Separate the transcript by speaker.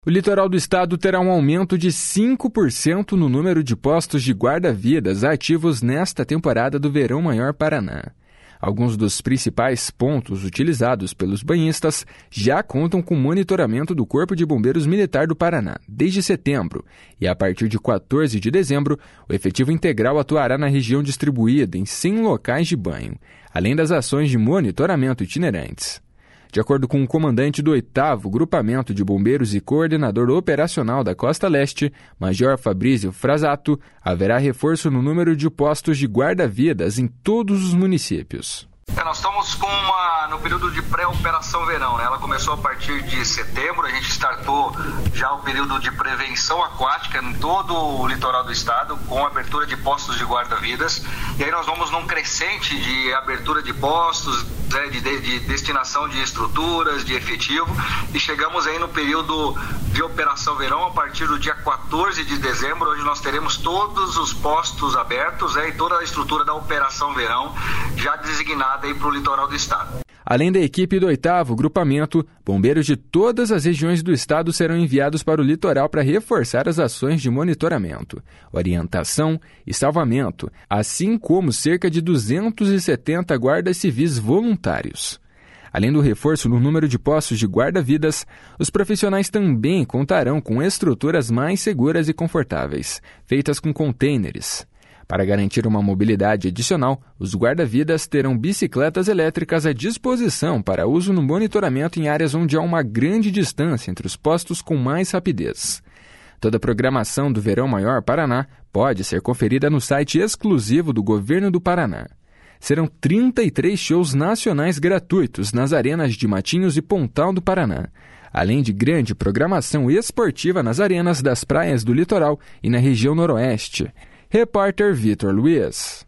Speaker 1: O litoral do estado terá um aumento de 5% no número de postos de guarda-vidas ativos nesta temporada do Verão Maior Paraná. Alguns dos principais pontos utilizados pelos banhistas já contam com monitoramento do Corpo de Bombeiros Militar do Paraná desde setembro, e a partir de 14 de dezembro, o efetivo integral atuará na região distribuída em 100 locais de banho, além das ações de monitoramento itinerantes. De acordo com o comandante do 8º Grupamento de Bombeiros e coordenador operacional da Costa Leste, Major Fabrício Frasato, haverá reforço no número de postos de guarda-vidas em todos os municípios.
Speaker 2: Nós estamos no período de pré-operação verão, né? Ela começou a partir de setembro, a gente startou já o período de prevenção aquática em todo o litoral do estado, com abertura de postos de guarda-vidas, e aí nós vamos num crescente de abertura de postos, né, de destinação de estruturas, de efetivo, e chegamos aí no período de operação verão a partir do dia 14 de dezembro, onde nós teremos todos os postos abertos, né, e toda a estrutura da operação verão já designada para o litoral do estado.
Speaker 1: Além da equipe do 8º Grupamento, bombeiros de todas as regiões do estado serão enviados para o litoral para reforçar as ações de monitoramento, orientação e salvamento, assim como cerca de 270 guardas civis voluntários. Além do reforço no número de postos de guarda-vidas, os profissionais também contarão com estruturas mais seguras e confortáveis, feitas com contêineres. Para garantir uma mobilidade adicional, os guarda-vidas terão bicicletas elétricas à disposição para uso no monitoramento em áreas onde há uma grande distância entre os postos com mais rapidez. Toda a programação do Verão Maior Paraná pode ser conferida no site exclusivo do Governo do Paraná. Serão 33 shows nacionais gratuitos nas arenas de Matinhos e Pontal do Paraná, além de grande programação esportiva nas arenas das praias do litoral e na região noroeste. Repórter Vitor Luiz.